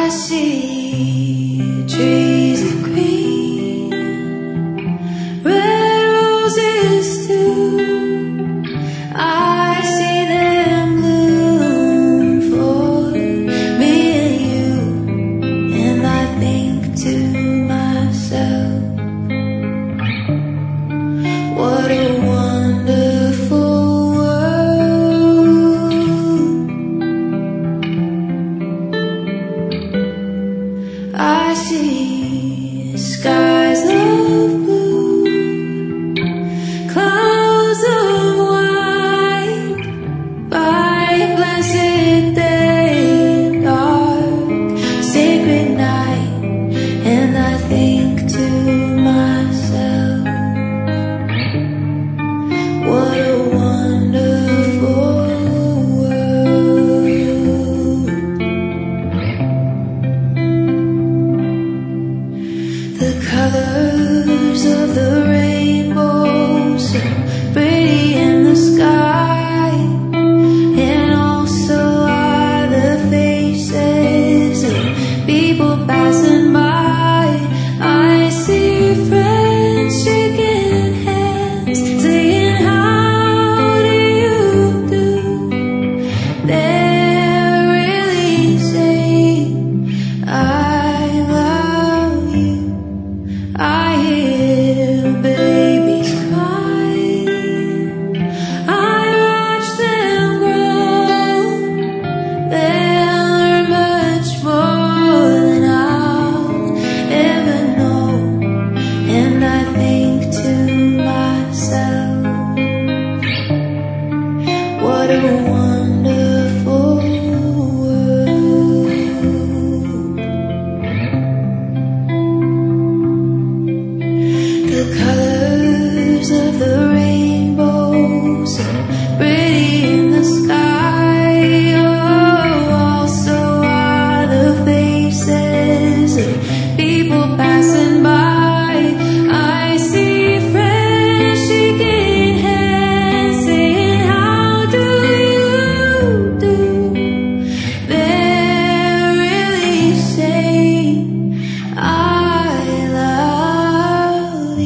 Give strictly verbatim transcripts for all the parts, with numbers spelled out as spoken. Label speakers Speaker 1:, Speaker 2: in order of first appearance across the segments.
Speaker 1: I see trees of green, red roses too. I see them bloom for me and you, and I think to myself, what a wonderful I see skies of blue, clouds of white, by blessed day, dark, sacred night, and I think to myself, what a wonderful the colors of the rainbow, so pretty in the sky, and also are the faces of people passing by. I see friends shaking hands, saying, how do you do? They're really saying, I love you. I hear babies cry, I watch them grow. They'll learn much more than I'll ever know, and I think to myself, what a wonderful world. The colors of the rainbow, so pretty in the sky, oh, also are the faces of people passing by. I see friends shaking hands, saying, how do you do? They're really saying, I love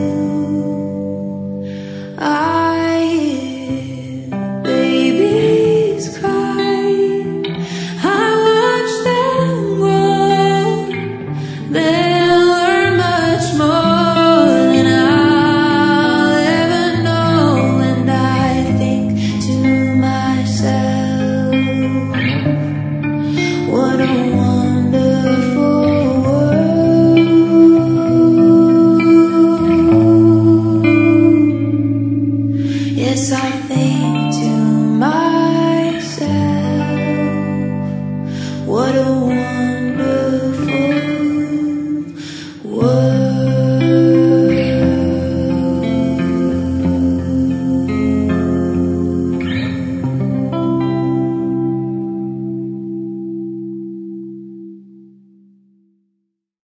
Speaker 1: I hear babies cry, I watch them grow. They'll learn much more than I'll ever know, and I think to myself, what a wonderful world. Yes, I